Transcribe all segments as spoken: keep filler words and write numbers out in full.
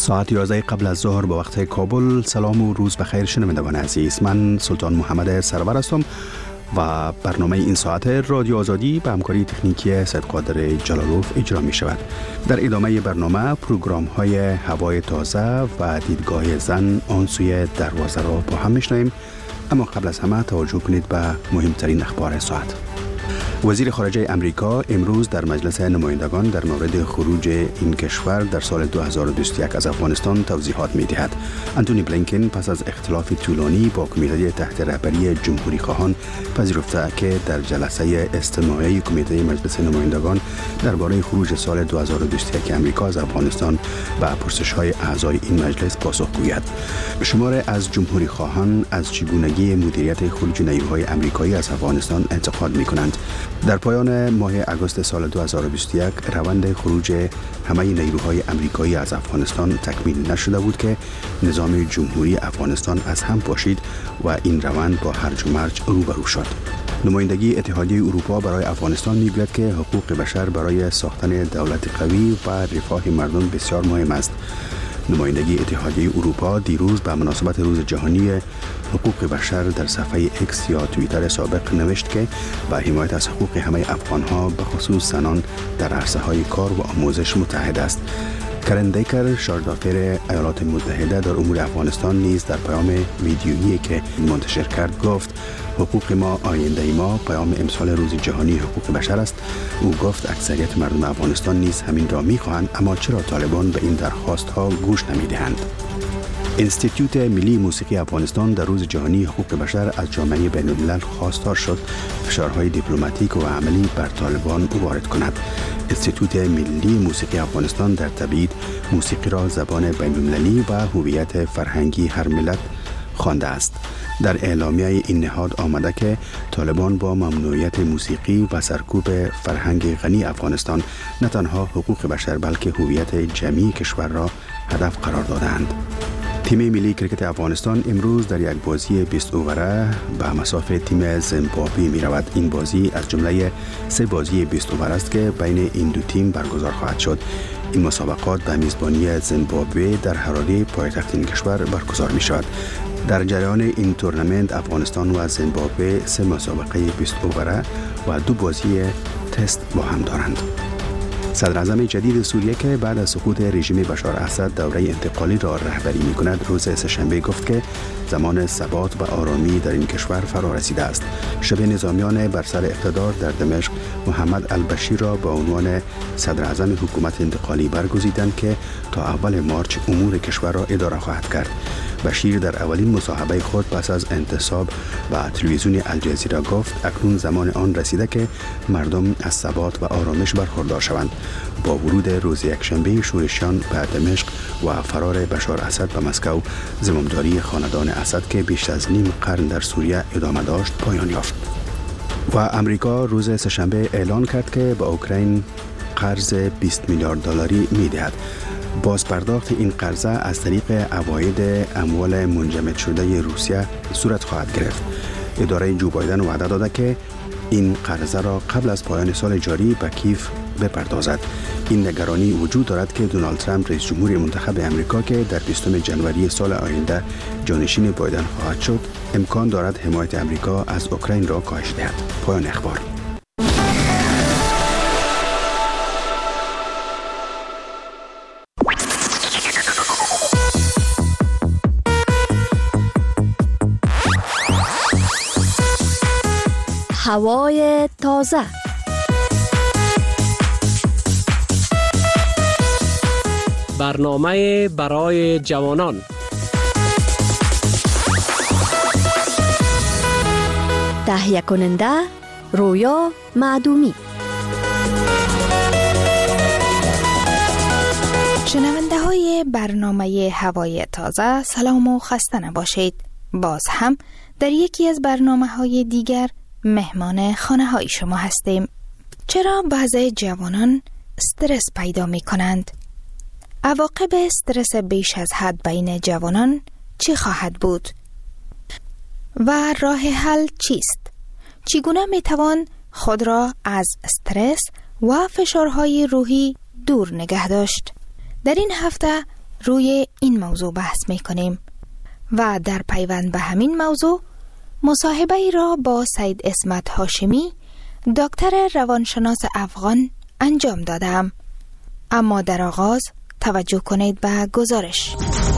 ساعت یازده قبل از ظهر به وقت کابل. سلام و روز بخیر شنوندگان عزیز. من سلطان محمد سرور هستم و برنامه این ساعت رادیو آزادی به همکاری تکنیکی سید قادر جلالوف اجرا می شود. در ادامه برنامه پروگرام های هوای تازه و دیدگاه زن آن سوی دروازه را با هم میشنویم، اما قبل از همه توجه کنید به مهمترین اخبار ساعت. وزیر خارجه امریکا امروز در مجلس نمایندگان در مورد خروج این کشور در سال دو هزار و بیست و یک از افغانستان توضیحات می‌دهد. انتونی بلینکن پس از اختلاف طولانی با کمیته تحت رهبری جمهوری خواهان پذیرفته که در جلسه استماعی کمیته مجلس نمایندگان درباره خروج سال دو هزار و بیست و یک امریکا از افغانستان به پرسش‌های اعضای این مجلس پاسخ گوید. شمار از جمهوری خواهان از چگونگی مدیریت خروج نیروهای آمریکایی از افغانستان انتقاد می‌کنند. در پایان ماه اگست سال دو هزار و بیست و یک روند خروج همه نیروهای آمریکایی از افغانستان تکمیل نشده بود که نظام جمهوری افغانستان از هم پاشید و این روند با هرج و مرج روبرو شد. نمایندگی اتحادیه اروپا برای افغانستان می‌گوید که حقوق بشر برای ساختن دولت قوی و رفاه مردم بسیار مهم است. نمایندگی اتحادیه اروپا دیروز به مناسبت روز جهانی حقوق بشر در صفحه اکس یا توییتر سابق نوشت که با حمایت از حقوق همه افغان‌ها به خصوص زنان در عرصه‌های کار و آموزش متحد است. کرن دیکر، شاردافر ایالات متحده در امور افغانستان نیز در پیام ویدیویی که منتشر کرد گفت حقوق ما آینده ما، پیام امسال روز جهانی حقوق بشر است. او گفت اکثریت مردم افغانستان نیز همین را می‌خواهند، اما چرا طالبان به این درخواست‌ها گوش نمی‌دهند؟ انستیتوت ملی موسیقی افغانستان در روز جهانی حقوق بشر از جامعه بین‌الملل خواستار شد فشارهای دیپلماتیک و عملی بر طالبان وارد کند. انستیتوت ملی موسیقی افغانستان در تبعید موسیقی را زبان بین‌المللی و هویت فرهنگی هر ملت خوانده است. در اعلامیه این نهاد آمده که طالبان با ممنوعیت موسیقی و سرکوب فرهنگ غنی افغانستان نه تنها حقوق بشر بلکه هویت جمعی کشور را هدف قرار دادند. تیم ملی کرکت افغانستان امروز در یک بازی بیست اووره به مسافه تیم زیمبابوه می رود. این بازی از جمله سه بازی بیست اوور است که بین این دو تیم برگزار خواهد شد. این مسابقات به میزبانی زیمبابوه در حراره پایتخت این کشور برگزار می شود. در جریان این تورنمنت افغانستان و زیمبابوه سه مسابقه بیست اووره و دو بازی تست با هم دارند. صدر اعظم جدید سوریه که بعد از سقوط رژیم بشار اسد دوره انتقالی را رهبری می‌کند روز سه‌شنبه گفت که زمان ثبات و آرامی در این کشور فرا رسیده است. شبه نظامیان بر سر اقتدار در دمشق محمد البشیر را به عنوان صدر اعظم حکومت انتقالی برگزیدند که تا اول مارچ امور کشور را اداره خواهد کرد. بشیر در اولین مصاحبه خود پس از انتصاب و تلویزیون الجزیره گفت اکنون زمان آن رسیده که مردم از ثبات و آرامش برخوردار شوند. با ورود روز یکشنبه شورشیان به دمشق و فرار بشار اسد به مسکو، زمامداری خاندان اسد که بیش از نیم قرن در سوریه ادامه داشت پایان یافت. و امریکا روز سه‌شنبه اعلان کرد که به اوکراین قرض بیست میلیارد دلاری می‌دهد. باز پرداخت این قرضه از طریق عواید اموال منجمد شده روسیه صورت خواهد گرفت. اداره جو بایدن وعده داده که این قرضه را قبل از پایان سال جاری به کیف بپردازد. این نگرانی وجود دارد که دونالد ترامپ رئیس جمهور منتخب امریکا که در بیستم ژانویه سال آینده جانشین بایدن خواهد شد، امکان دارد حمایت امریکا از اوکراین را کاهش دهد. پایان اخبار. هوای تازه. برنامه برای جوانان. تهیه کننده رویا معدومی. شنونده های برنامه هوای تازه سلام و خسته نباشید. باز هم در یکی از برنامه های دیگر مهمان خانه های شما هستیم. چرا بعضی جوانان استرس پیدا می کنند؟ عواقب استرس بیش از حد بین جوانان چی خواهد بود؟ و راه حل چیست؟ چگونه می توان خود را از استرس و فشارهای روحی دور نگه داشت؟ در این هفته روی این موضوع بحث می کنیم و در پیوند به همین موضوع مصاحبه ای را با سید اسمت هاشمی دکتر روانشناس افغان انجام دادم. اما در آغاز توجه کنید به گزارش.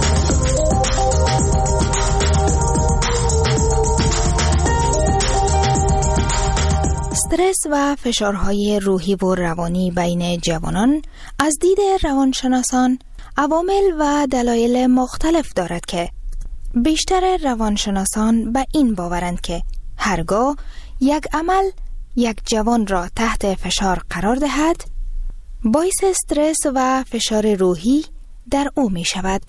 استرس و فشارهای روحی و روانی بین جوانان از دید روانشناسان عوامل و دلایل مختلف دارد که بیشتر روانشناسان به این باورند که هرگاه یک عمل یک جوان را تحت فشار قرار دهد باعث استرس و فشار روحی در او می شود.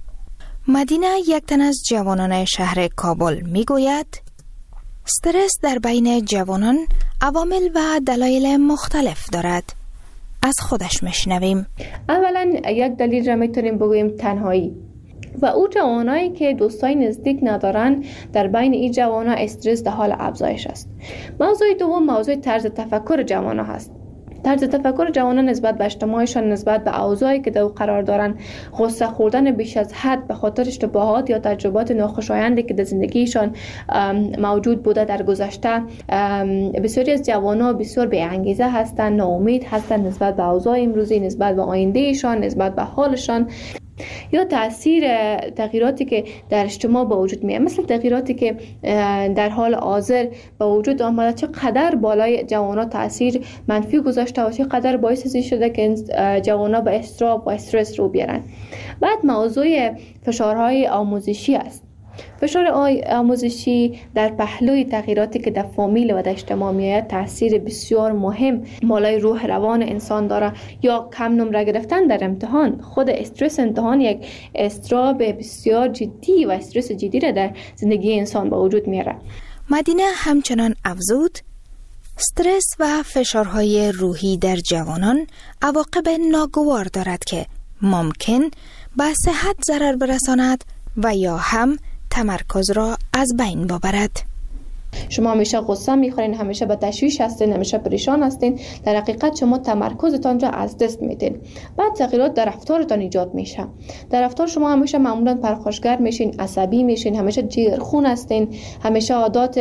مدینه، یک تن از جوانان شهر کابل می گوید استرس در بین جوانان عوامل و دلایل مختلف دارد. از خودش میشنویم. اولا یک دلیل را میتونیم بگوییم تنهایی و او جوانایی که دوستای نزدیک ندارن، در بین این جوانا استرس در حال افزایش است. موضوع دوم موضوع طرز تفکر جوانا هست. طرز تفکر جوانان نسبت به اجتماعشان، نسبت به اوضاعی که در او قرار دارن، غصه خوردن بیش از حد به خاطر اشتباهات یا تجربات ناخوشایندی که در زندگیشان موجود بوده در گذشته. بسیاری از جوانا بسیار بی انگیزه هستند، ناامید هستند نسبت به اوضاع امروزی، نسبت به آیندهشان، نسبت به حالشان، یا تاثیر تغییراتی که در اجتماع به وجود میاد، مثل تغییراتی که در حال حاضر به وجود آمده چقدر بالای جوانا تاثیر منفی گذاشته و چقدر باعث این شده که جوانا به اضطراب و استرس رو بیارن. بعد موضوع فشارهای آموزشی است. فشار آموزشی در پهلوی تغییراتی که در فامیل و در اجتماع میاد تاثیر بسیار مهم بالای روح روان انسان داره. یا کم نمره گرفتن در امتحان، خود استرس امتحان یک اضطراب بسیار جدی و استرس جدی را در زندگی انسان به وجود میاره. مدینه همچنان افزود استرس و فشارهای روحی در جوانان عواقب ناگوار دارد که ممکن به صحت ضرر برساند و یا هم تمرکز را از بین ببرد. شما همیشه غصه میخورین، همیشه به تشویش هستین، همیشه پریشان هستین، در حقیقت شما تمرکزتان را از دست میدین. بعد تغییرات در رفتارتان ایجاد میشه. در رفتار شما همیشه معمولا پرخاشگر میشین، عصبی میشین، همیشه جیرخون هستین، همیشه عادات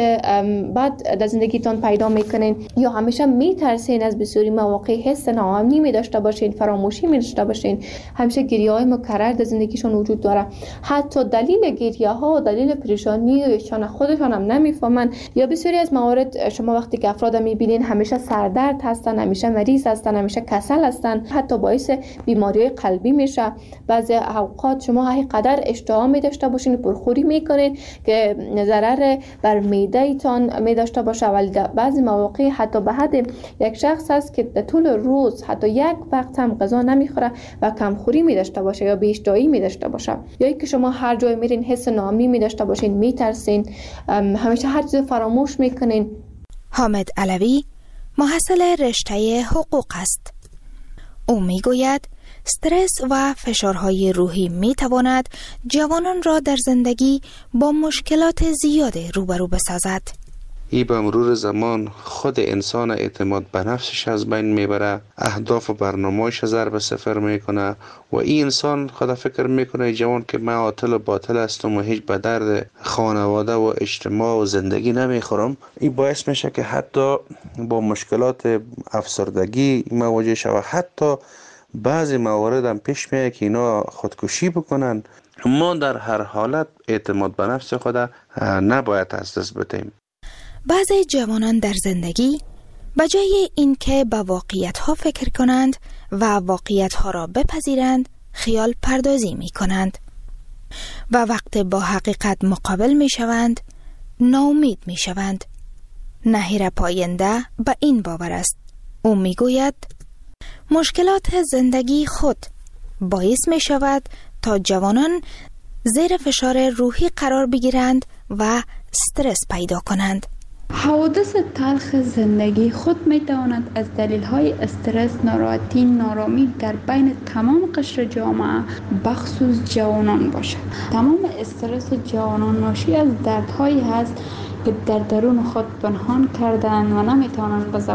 بد در زندگیتان پیدا میکنین، یا همیشه میترسین از بسیاری مواقع حس ناامنی می داشته باشین، فراموشی می داشته باشین، همیشه گریه های مکرر در زندگیشون وجود داره. حتی دلیل گریه ها و دلیل پریشانی ایشان خودشان هم نمیفهمن. یا بسیاری از موارد شما وقتی که افراد میبینین همیشه سردرد هستن، همیشه مریض هستن، همیشه کسل هستن، حتی باعث بیماری قلبی میشه. بعضی اوقات شما هر قدر اشتها می داشته باشین، پرخوری میکنین که ضرر بر معده ایتان می داشته باشه، ولی بعضی مواقع حتی به حد یک شخص هست که در طول روز حتی یک وقت هم غذا نمیخوره و کمخوری می داشته باشه یا بی‌اشتهایی می داشته باشه. یا اینکه شما هر جای میرین حس ناامنی می داشته باشین، میترسین، همیشه هر چیز فراموش میکنین. حامد علوی محصل رشته حقوق است. او میگوید استرس و فشارهای روحی میتواند جوانان را در زندگی با مشکلات زیاد روبرو بسازد. ای به مرور زمان خود انسان اعتماد به نفسش از بین میبره، اهداف و برنامه‌اش از ضرب صفر میکنه و این انسان خود فکر میکنه جوان که من عاطل و باطل هستم و هیچ به درد خانواده و اجتماع و زندگی نمیخورم. این باعث میشه که حتی با مشکلات افسردگی مواجه شود. حتی بعضی موارد هم پیش میاد که اینا خودکشی بکنن. ما در هر حالت اعتماد به نفس خود نباید از دست بدیم. بعضی جوانان در زندگی به جای اینکه به واقعیت‌ها فکر کنند و واقعیت‌ها را بپذیرند، خیال پردازی می‌کنند و وقت با حقیقت مقابل می‌شوند، ناامید می‌شوند. نهیر پاینده به این باور است. او می‌گوید مشکلات زندگی خود باعث می‌شود تا جوانان زیر فشار روحی قرار بگیرند و استرس پیدا کنند. حوادث تلخ زندگی خود می تواند از دلیل های استرس، ناراحتی، نارامی در بین تمام قشر جامعه بخصوص جوانان باشد. تمام استرس جوانان ناشی از دردهایی هست که در درون خود پنهان کردند و نمی توانند به زبان بیارند. جوانان خواب و خیال زیاد در سر دارند.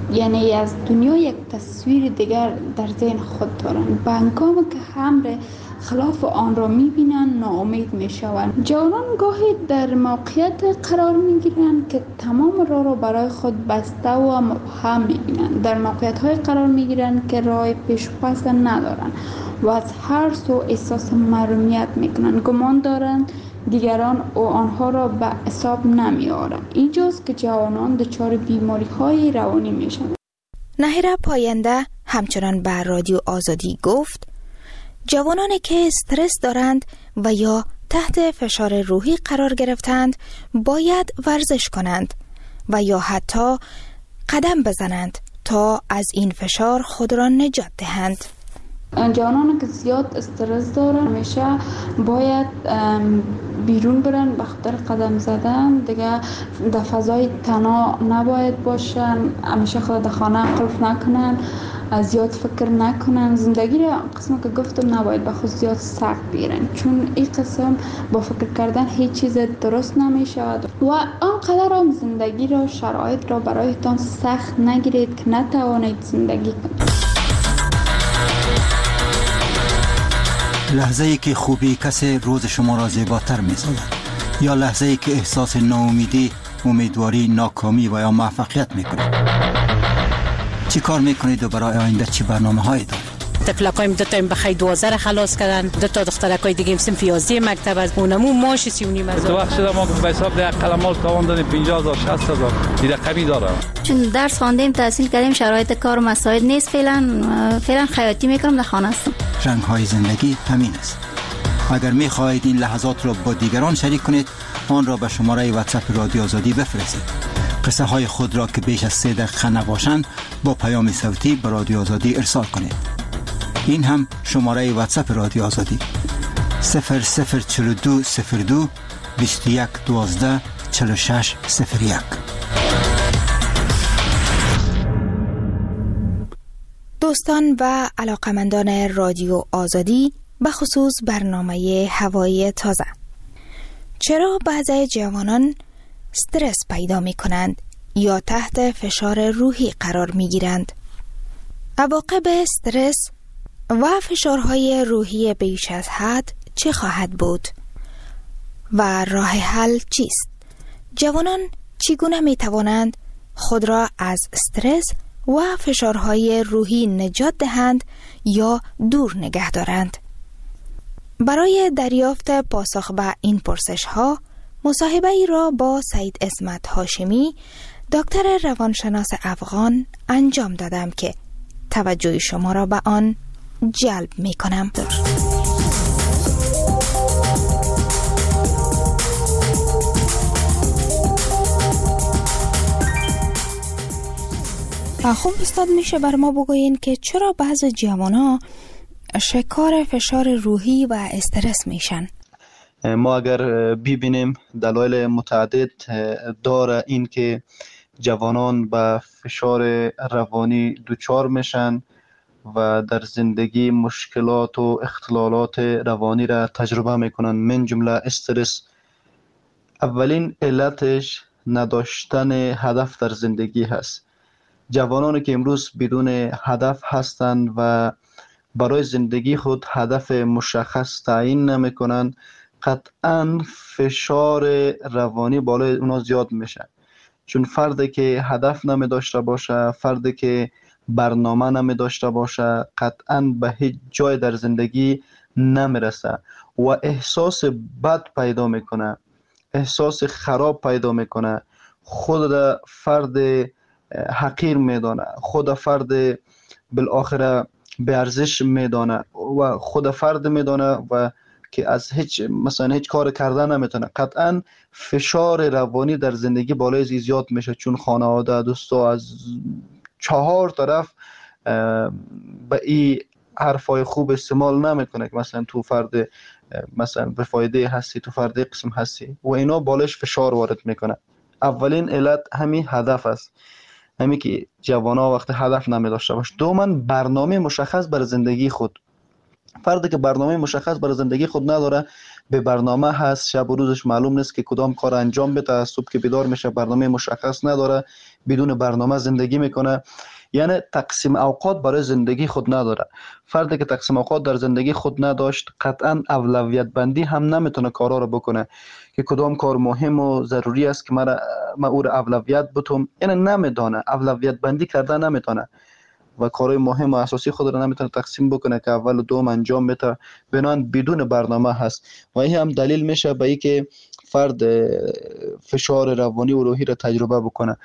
یعنی از دنیا یک تصویر دیگر در ذهن خود دارند. به هنگامی که امر خلاف آن را میبینند ناامید میشوند. جوانان گاهی در موقعیت قرار میگیرند که تمام راه را برای خود بسته و مبهم میبینند. در موقعیت های قرار میگیرند که راه پیش و پس ندارند و از هر سو احساس محرومیت میکنند. گمان دارند دیگران و آنها را به حساب نمی آورند. اینجاست که جوانان دچار بیماری های روانی میشوند. نهیره پاینده همچنان به رادیو آزادی گفت جوانانی که استرس دارند و یا تحت فشار روحی قرار گرفتند باید ورزش کنند و یا حتی قدم بزنند تا از این فشار خود را نجات دهند. جوانان که زیاد استرس دارن همیشه باید بیرون برن به خاطر قدم زدن، دیگه در فضای تنها نباید باشن، همیشه خود در خانه قلف نکنن، زیاد فکر نکنن. زندگی را قسم که گفتم نباید به خود زیاد سخت بگیرن، چون این قسم با فکر کردن هیچ چیز درست نمی شود و آنقدر هم زندگی را شرایط را برایتان سخت نگیرید که نتوانید زندگی کنید. لحظه ای که خوبی کسی روز شما را زیباتر می سازد یا لحظه ای که احساس ناامیدی، امیدواری، ناکامی و یا موفقیت می کنید. چی کار می کنید و برای آینده چی برنامه هایی دارید؟ طفلکایم دو تا بخیر دوازده را خلاص کردن، دو تا دخترکای دیگه صنف یازده مکتب از اونمو ماش سی و نیم هزار. تو وقت شده ما به حساب ده قلمال تاوان دادیم پنجاه هزار شصت هزار دیگه کمی داره. چون درس خواندیم تحصیل کردیم شرایط کار و مساعد نیست، فعلا فعلا خیاطی میکنم در خانه هستم. رنگ های زندگی همین است. اگر می خواهید این لحظات را با دیگران شریک کنید آن را به شماره واتساپ رادیو آزادی بفرستید. قصه های خود را که بیش از سه دقیقه نباشند با پیام صوتی به رادیو آزادی ارسال کنید. این هم شماره واتساپ رادیو آزادی صفر صفر چهل و دو صفر دو بیست و یک دوازده چهل و شش صفر یک. دوستان و علاقمندان رادیو آزادی به خصوص برنامه هوای تازه، چرا بعضی جوانان استرس پیدا می کنند یا تحت فشار روحی قرار می گیرند؟ عواقب استرس و فشارهای روحی بیش از حد چه خواهد بود و راه حل چیست؟ جوانان چگونه می توانند خود را از استرس و فشارهای روحی نجات دهند یا دور نگه دارند؟ برای دریافت پاسخ به این پرسش ها مصاحبه ای را با سید عصمت هاشمی دکتر روانشناس افغان انجام دادم که توجه شما را به آن جلب می کنم. خب استاد میشه بر ما بگوین که چرا بعض جوانان شکار فشار روحی و استرس میشن؟ ما اگر ببینیم دلایل متعدد داره این که جوانان به فشار روانی دچار میشن و در زندگی مشکلات و اختلالات روانی را تجربه میکنن، من جمله استرس. اولین علتش نداشتن هدف در زندگی هست. جوانانی که امروز بدون هدف هستند و برای زندگی خود هدف مشخص تعیین نمیکنن، قطعا فشار روانی بالای اونا زیاد میشه. چون فردی که هدف نمی داشته باشه، فردی که برنامه نمی داشته باشه، قطعا به هیچ جای در زندگی نمیرسه و احساس بد پیدا میکنه، احساس خراب پیدا میکنه، خود فرد حقیر میدانه، خود فرد بالاخره به ارزش میدانه و خود فرد میدانه و که از هیچ مثلا هیچ کار کردن نمیتونه. قطعا فشار روانی در زندگی بالای زیاد میشه، چون خانواده، دوستا از چهار طرف به این حرفای خوب استعمال نمیکنه که مثلا تو فرد مثلا به فایده هستی، تو فرد قسم هستی و اینا بالش فشار وارد میکنه. اولین علت همین هدف است، همین که جوانا وقت هدف نمی داشته باشه. دوماً برنامه مشخص بر زندگی خود. فردی که برنامه مشخص برای زندگی خود نداره، به برنامه هست، شب و روزش معلوم نیست که کدام کار انجام بده، از صبح که بیدار میشه برنامه مشخص نداره، بدون برنامه زندگی میکنه، یعنی تقسیم اوقات برای زندگی خود نداره. فردی که تقسیم اوقات در زندگی خود نداشت قطعا اولویت بندی هم نمیتونه کارا رو بکنه که کدام کار مهم و ضروری است که من ما او رو اولویت بتم، یعنی نمیدونه، اولویت بندی کرده نمیتونه و کارهای مهم و اساسی خود رو نمیتونه تقسیم بکنه که اول و دوم انجام بده، بنان بدون برنامه هست. و این هم دلیل میشه به اینکه فرد فشار روانی و روحی رو تجربه بکنه.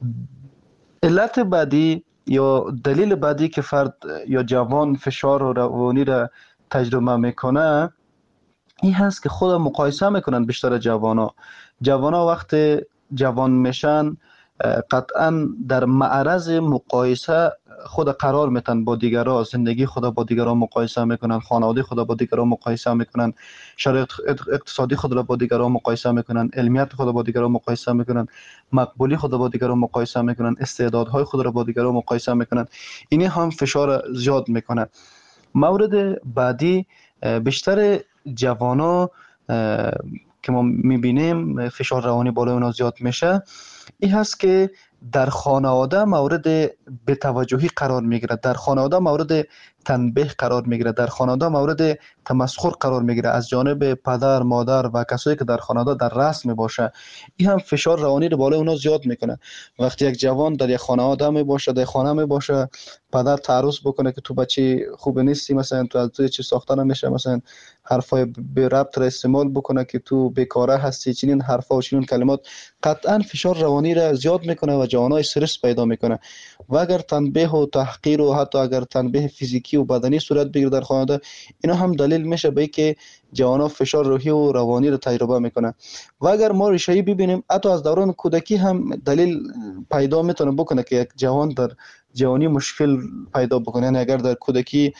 علت بعدی یا دلیل بعدی که فرد یا جوان فشار روانی را تجربه میکنه این هست که خود مقایسه میکنن. بیشتر جوانا جوانا وقت جوان میشن قطعا در معرض مقایسه خود قرار میتن با دیگران، زندگی خود با دیگران مقایسه میکنن، خانواده خود با دیگران مقایسه میکنن، شرایط اقتصادی خود را با دیگران مقایسه میکنن، علمیت خود با دیگران مقایسه میکنن، مقبولی خود با دیگران مقایسه میکنن، استعدادهای خود را با دیگران مقایسه میکنن. این هم فشار زیاد میکنه. مورد بعدی بیشتر جوانا که ما میبینیم فشار روانی بالای اونا زیاد میشه این هست که در خانواده مورد بی‌توجهی قرار میگیره، در خانواده مورد تنبیه قرار میگیره، در خانواده مورد تمسخر قرار میگیره از جانب پدر، مادر و کسایی که در خانواده در رأس میباشه. این هم فشار روانی رو بالای اونا زیاد میکنه. وقتی یک جوان در یک خانواده میباشه، در خانه میباشه، پدر تعرض بکنه که تو بچه خوب نیستی، مثلا تو از تو چی ساخته نمیشه، مثلا حرفای به ربط را استعمال بکنه که تو بیکاره هستی، چنین حرفا و چنین کلمات، قطعا فشار روانی را زیاد میکنه و جوانای استرس پیدا میکنه. و اگر تنبیه و تحقیر و حتی اگر تنبیه فیزیکی و بدنی صورت بگیره در خانواده، اینا هم دلیل میشه به اینکه جوانا فشار روحی و روانی را تجربه میکنه. و اگر ما ریشه‌ای ببینیم حتی از دوران کودکی هم دلیل پیدا میتونه بکنه که یک جوان در جوانی مشکل پیدا بکنه. یعنی اگر در کودکی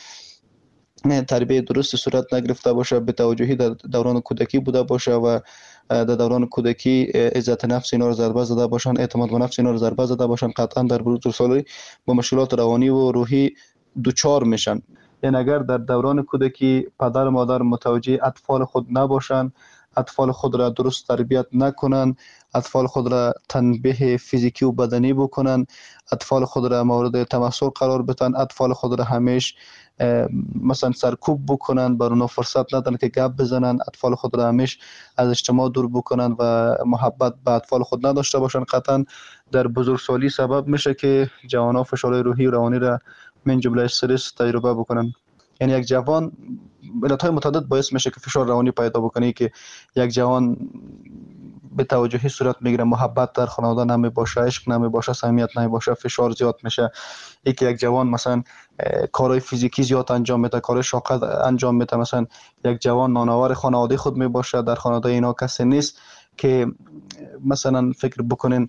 تربیت درست صورت نگرفته باشه، به توجهی در دوران کودکی بوده باشه و در دوران کودکی عزت نفس اینا رو ضربه زده باشن، اعتماد به نفس اینا رو ضربه زده باشن، قطعا در بزرگسالی با مشکلات روانی و روحی دوچار میشن. یعنی اگر در دوران کودکی پدر و مادر متوجه اطفال خود نباشن، اطفال خود را درست تربیت نکنن، اطفال خود را تنبیه فیزیکی و بدنی بکنن، اطفال خود را مورد تمسخر قرار بدن، اطفال خود را همیشه مثلا سرکوب بکنن، بر اونها فرصت ندن که گپ بزنن، اطفال خود را همیشه از اجتماع دور بکنن و محبت به اطفال خود نداشته باشن، قطعا در بزرگسالی سبب میشه که جوانان فشار روحی و روانی را من جمله استرس تجربه بکنن. یعنی یک جوان علتهای متعدد باعث میشه که فشار روانی پیدا بکنه که یک جوان به توجهی صورت میگیره، محبت در خانواده نمی باشه، عشق نمی باشه، صمیمیت نمی باشه، فشار زیاد میشه. یکی یک جوان مثلا کارهای فیزیکی زیاد انجام میده، کار شاق انجام میده، مثلا یک جوان نانآور خانواده خود می باشه، در خانواده اینا کسی نیست که مثلا فکر بکنین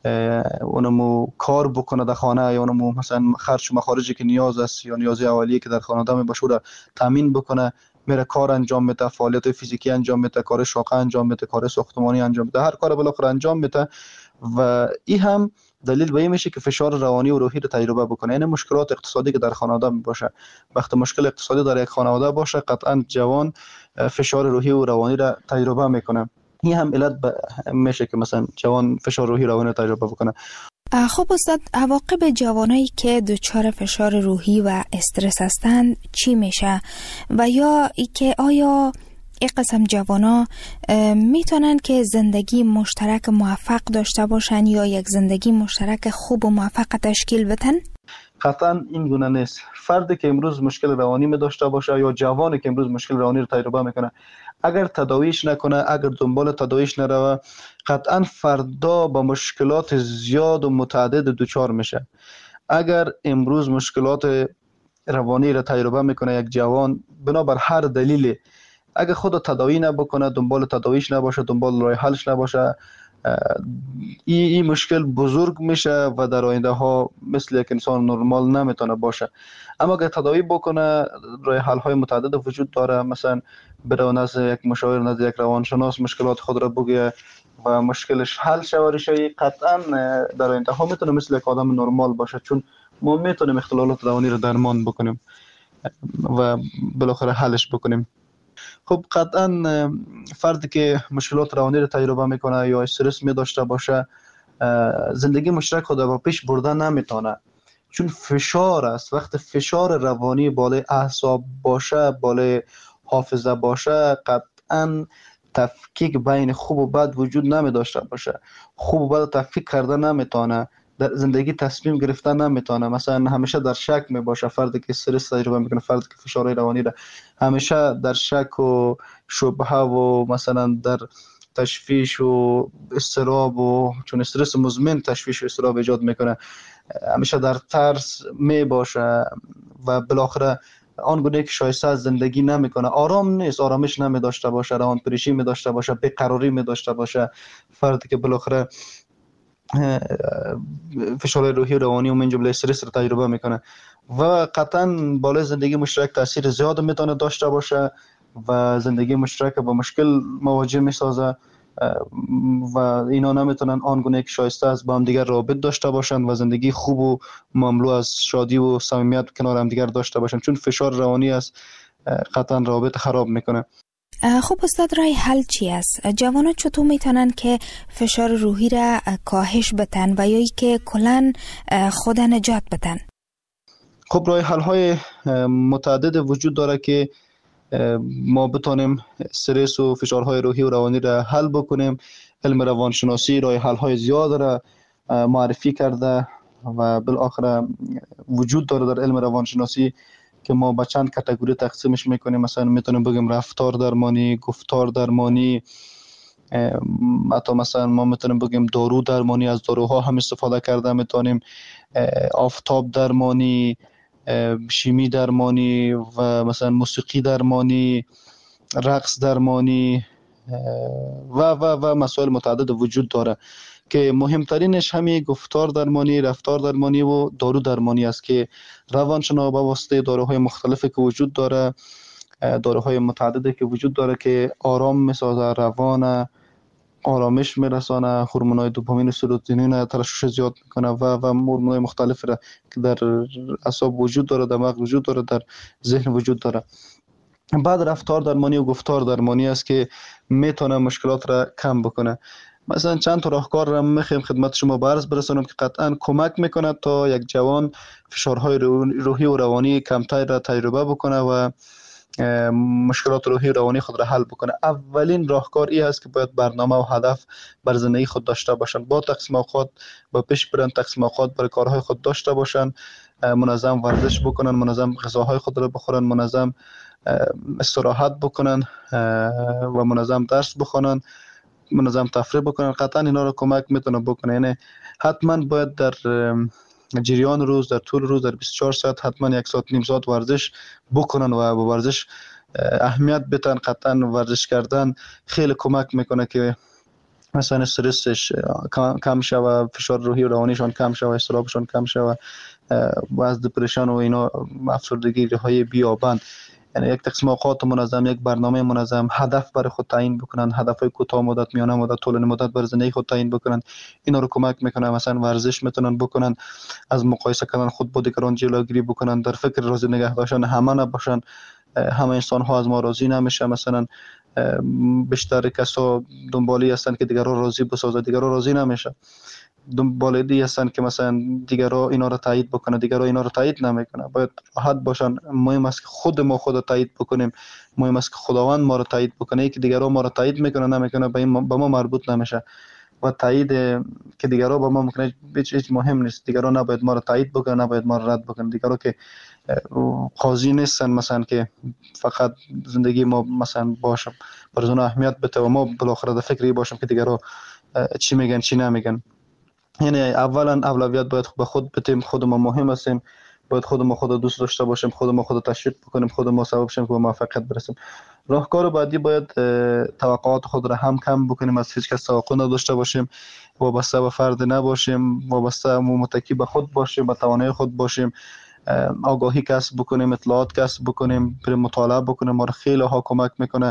اونمو کار بکنه در خانه، یا اونمو مثلا خرج و مخارجی که نیاز است یا نیازی اولیه که در خانواده می باشه رو تامین بکنه، میره کار انجام میده، فعالیت فیزیکی انجام میده، کار شاقه انجام میده، کار ساختمانی انجام میده، هر کار بالاخره انجام میده و این هم دلیل به این میشه که فشار روانی و روحی رو تجربه بکنه. یعنی مشکلات اقتصادی که در خانواده باشه، وقتی مشکل اقتصادی در یک خانواده باشه قطعا جوان فشار روحی و روانی رو تجربه میکنه. این هم علت میشه که مثلا جوان فشار روحی روانی رو تجربه بکنه. خب استاد، عواقب جوانایی که دچار فشار روحی و استرس هستند چی میشه؟ و یا ای که آیا این قسم جوانا میتونن که زندگی مشترک موفق داشته باشن یا یک زندگی مشترک خوب و موفق تشکیل بدن؟ قطعا این گونه نیست. فردی که امروز مشکل روانی می داشته باشه یا جوانی که امروز مشکل روانی رو تجربه میکنه، اگر تداویش نکنه، اگر دنبال تداویش نروه، قطعا فردا با مشکلات زیاد و متعدد دوچار میشه. اگر امروز مشکلات روانی رو تجربه میکنه یک جوان بنابر هر دلیلی، اگر خود تداوی نبکنه، دنبال تداویش نباشه، دنبال راه حلش نباشه، این ای مشکل بزرگ میشه و در آینده ها مثل یک انسان نرمال نمیتونه باشه. اما اگر تداوی بکنه، راه حل های متعدد وجود داره، مثلا بره نزد یک مشاور، نزد یک روانشناس مشکلات خود را بگه و مشکلش حل شود، ریشه قطعا در آینده ها میتونه مثل یک آدم نرمال باشه، چون ما میتونیم اختلالات روانی رو درمان بکنیم. و بالاخره حلش بکنیم. خب قطعا فردی که مشکلات روانی رو تجربه میکنه یا استرس می داشته باشه زندگی مشترک خود با پیش بردن نمیتونه، چون فشار است. وقت فشار روانی بالای اعصاب باشه، بالای حافظه باشه، قطعا تفکیک بین خوب و بد وجود نمی داشته باشه. خوب و بد تفکیک کرده نمیتونه، در زندگی تصمیم گرفتن نمیتونه. مثلا همیشه در شک می باشه فردی که استرس تجربه میکنه، فردی که فشار روانی را همیشه در شک و شبهه و مثلا در تشویش و اضطراب، و چون استرس مزمن تشویش و اضطراب ایجاد میکنه، همیشه در ترس می باشه و بالاخره آنگونه که شایسته از زندگی نمیکنه، آرام نیست، آرامش نمی داشته باشه، روان پریشی می داشته باشه، بیقراری می داشته باشه. فردی که بالاخره فشار روحی و روانی و من جمله استرس رو تجربه میکنه و قطعا بالای زندگی مشترک تاثیر زیاد میتونه داشته باشه و زندگی مشترک با مشکل مواجه میسازه و اینا نمیتونن آنگونه که شایسته از با هم دیگر رابط داشته باشن و زندگی خوب و مملو از شادی و صمیمیت کنار هم دیگر داشته باشن، چون فشار روانی است قطعا رابط خراب میکنه. خب استاد، رای حل چی است؟ جوانان چطور میتونن که فشار روحی را کاهش بدن و یا ای که کلن خود نجات بدن؟ خب رای حل های متعدد وجود داره که ما بتونیم استرس و فشارهای روحی و روانی را حل بکنیم. علم روانشناسی رای حل های زیاد را معرفی کرده و بالاخره وجود داره در علم روانشناسی که ما با چند کاتگوری تقسیمش میکنیم. مثلا میتونیم بگیم رفتار درمانی، گفتار درمانی، حتی مثلا ما میتونیم بگیم دارو درمانی، از داروها هم استفاده کرده میتونیم، آفتاب درمانی، شیمی درمانی و مثلا موسیقی درمانی، رقص درمانی و و و مسائل متعدد وجود داره که مهمترینش همین گفتار درمانی، رفتار درمانی و دارو درمانی است که روانشناس با واسطه داروهای مختلفی که وجود داره، داروهای متعددی که وجود داره که آرام میسازه، روان آرامش میرسانه، هورمونای دوپامین و سروتونین ترشح زیاد میکنه و و هورمونای مختلفی را که در اعصاب وجود داره، در مغز وجود داره، در ذهن وجود داره. بعد رفتار درمانی و گفتار درمانی است که میتونه مشکلات را کم بکنه. مثلا چند تا راهکار را میخوایم خدمت شما به عرض برسانم که قطعا کمک میکنه تا یک جوان فشارهای روحی و روانی کمتر را تجربه بکنه و مشکلات روحی و روانی خود را حل بکنه. اولین راهکار این است که باید برنامه و هدف بر زندگی خود داشته باشن، با تقسیم اوقات با پیش برن، تقسیم اوقات برای کارهای خود داشته باشن، منظم ورزش بکنن، منظم غذاهای خود را بخورن، منظم استراحت بکنن و منظم درس بخونن، منظم تفریح بکنن. قطعا اینا رو کمک میتونه بکنه. یعنی حتما باید در جریان روز، در طول روز، در بیست و چهار ساعت حتما یک ساعت نیم ساعت ورزش بکنن و با ورزش اهمیت بدن. قطعا ورزش کردن خیلی کمک میکنه که مثلا استرسش کم شوه، فشار روحی و روانیشان کم شوه، اضطرابشان کم شوه و از دپرشن و اینا افسردگی های بیابند. یعنی یک تقسیم اوقات منظم، یک برنامه منظم، هدف برای خود تعیین بکنن، هدفهای کوتاه مدت، میانه مدت، طولانی مدت برای زندگی خود تعیین بکنن. اینا رو کمک میکنه. مثلا ورزش میتونن بکنن، از مقایسه کردن خود با دیگران جلوگیری بکنن، در فکر راضی نگه داشتن همه نباشن. همه انسان ها از ما راضی نمیشه. مثلا بیشتر کسا دنبالی هستن که دیگران راضی بسازه، دیگران راضی نمیشه. دنبال دی هستن که مثلا دیگران اینا رو تایید بکنه، دیگران اینا رو تایید نمیکنه. باید راحت باشن. مهم است که خود ما خود تایید بکنیم، مهم است که خداوند ما رو تایید بکنه. که دیگران ما رو تایید میکنه نمیکنه به ما مربوط نمیشه و تایید که دیگران با ما میکنه هیچ مهم نیست. دیگران نباید ما رو تایید بکنه، نباید ما رو رد بکنه. دیگران که قاضی نیستن مثلا که فقط زندگی ما مثلا باشم برای اون اهمیت بده و ما بالاخره در فکری باشم که دیگران چی میگن چی نمیگن. یعنی اولا اولویت باید به خود بدیم. خود ما مهم هستیم، باید خود ما خود دوست داشته باشیم، خود ما خود تشویق بکنیم، خود ما سبب شیم که به موفقیت برسیم. راهکار بعدی باید توقعات خود را هم کم بکنیم، از هیچ کس توقع نداشته باشیم، وابسته به فرد نباشیم، وابسته متکی به خود باشیم، به توانایی خود باشیم، آگاهی کسب بکنیم، اطلاعات کسب بکنیم، بریم مطالعه بکنیم. ما را خیلی ها کمک میکنه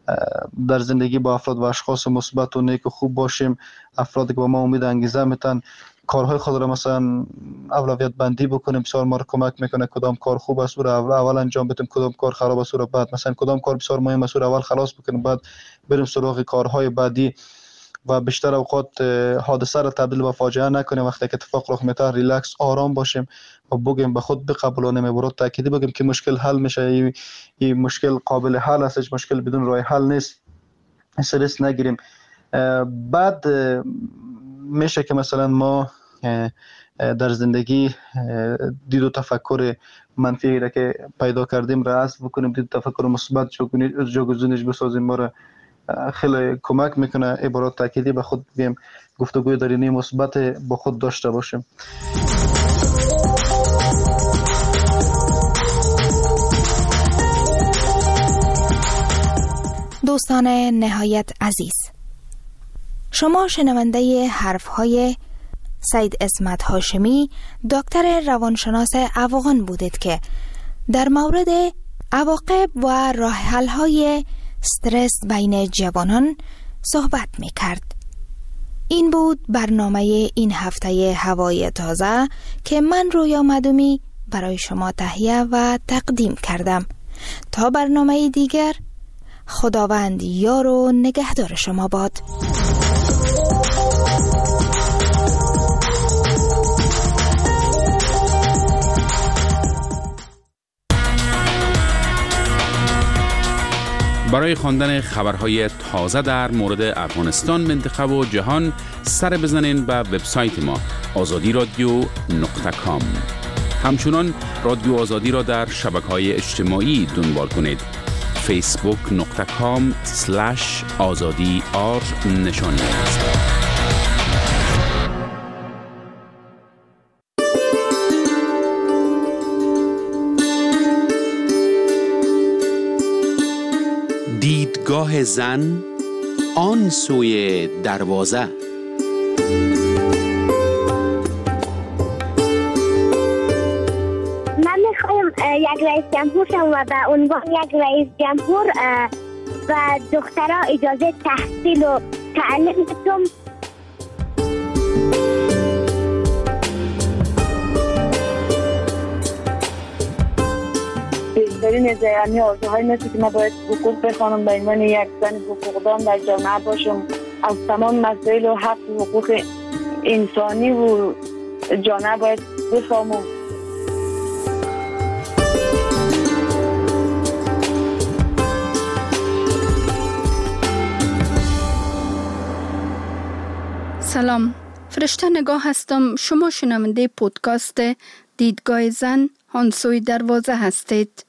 در زندگی با افراد و اشخاص مثبت و نیک و خوب باشیم. افرادی که با ما امید انگیزه میتن کارهای خود را مثلا اولویت بندی بکنیم. بسیار ما را کمک میکنه کدام کار خوب است رو اول, اول انجام بدیم، کدام کار خراب است رو بعد، مثلا کدام کار بسیار مهم است رو اول خلاص بکنیم، بعد بریم سراغ کارهای بعدی و بیشتر اوقات حادثه را تبدیل به فاجعه نکنیم. وقتی که اتفاق رخ میده ریلکس آرام باشیم و بگیم به خود بقبولانیم، عبارات تأکیدی بگیم که مشکل حل میشه، این, این مشکل قابل حل است، مشکل بدون راه حل نیست، استرس نگیریم. بعد میشه که مثلا ما در زندگی دید و تفکر منفی را که پیدا کردیم را حذف بکنیم، دید و تفکر مثبت جاگزینش بسازیم. ما را خیلی کمک میکنه عبارات تأکیدی به خود بگیم، گفتگوی درونی مثبت با خود داشته باشیم. دوستان نهایت عزیز، شما شنونده حرفهای سید عصمت هاشمی، دکتر روانشناس افغان بودید که در مورد عواقب و راه حل‌های استرس بین جوانان صحبت می کرد. این بود برنامه این هفته هوای تازه که من رویا مدومی برای شما تهیه و تقدیم کردم. تا برنامه دیگر، خداوند یار و نگهدار شما باد. برای خواندن خبرهای تازه در مورد افغانستان، منطقه و جهان سر بزنین به وبسایت ما آزادی رادیو نقطه کام. همچنان رادیو آزادی را در شبکه‌های اجتماعی دنبال کنید. فیسبوک نقطه کام سلش آزادی آر نشانی است. دیدگاه زن آن سوی دروازه. من میخوایم یک رئیس جمهور شم و به عنوان یک رئیس جمهور و دخترها اجازه تحصیل و تعلیم بدم. بیشترین یعنی آرزوهای مثل که من باید حقوق بخوانم به عنوان یک زن حقوقدان در جامعه باشم، از تمام مسائل و حق و حقوق انسانی و جامعه باید بفهمم. سلام، فرشته نگاه هستم. شما شنونده پودکاست دیدگاه زن آن سوی دروازه هستید.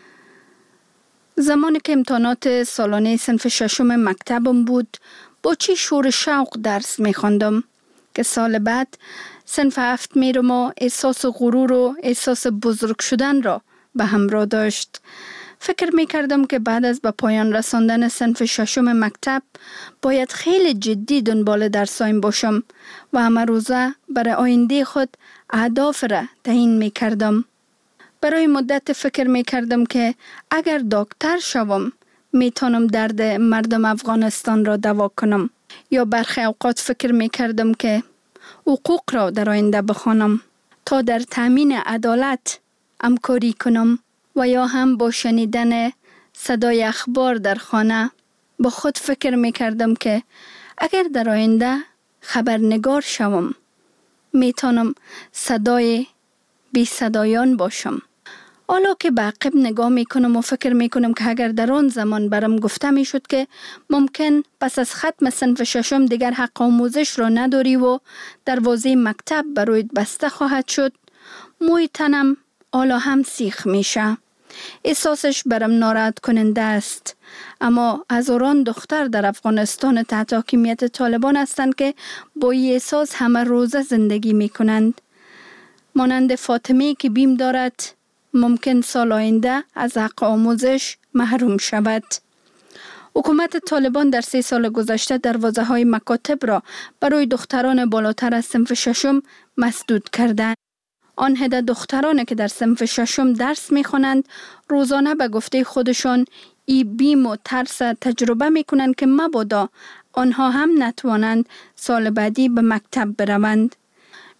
زمانی که امتحانات سالانه صنف ششم مکتبم بود، با چی شور شوق درس می خواندم که سال بعد صنف هفت میرم و احساس غرور و احساس بزرگ شدن را به همراه داشت. فکر می کردم که بعد از به پایان رساندن صنف ششم مکتب باید خیلی جدی دنبال درسایم باشم و همه روزه برای آینده خود اهداف را تعیین می کردم. برای مدت فکر می کردم که اگر دکتر شوم می توانم درد مردم افغانستان را دوا کنم، یا برخی اوقات فکر می کردم که حقوق را در آینده بخوانم تا در تامین عدالت همکاری کنم، و یا هم با شنیدن صدای اخبار در خانه با خود فکر می کردم که اگر در آینده خبرنگار شوم می توانم صدای بی صدایان باشم. حالا که به عقب نگاه می کنم و فکر می کنم که اگر در آن زمان برام گفته می شد که ممکن پس از ختم صنف ششم دیگر حق آموزش را نداری و دروازه مکتب برایت بسته خواهد شد، موی تنم حالا هم سیخ میشه. احساسش برام ناراحت کننده است. اما هزاران دختر در افغانستان تحت حاکمیت طالبان هستند که با این احساس همه روزه زندگی می کنند. مانند فاطمه که بیم دارد ممکن سال آینده از حق آموزش محروم شود. حکومت طالبان در سه سال گذشته دروازه های مکاتب را برای دختران بالاتر از صنف ششم مسدود کردند. آن عده دخترانی که در صنف ششم درس می خوانند روزانه به گفته خودشان ای بیم و ترس تجربه می کنند که مبادا آنها هم نتوانند سال بعدی به مکتب بروند.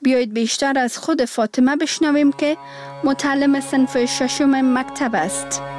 بیایید بیشتر از خود فاطمه بشنویم که متعلم صنف ششم مکتب است.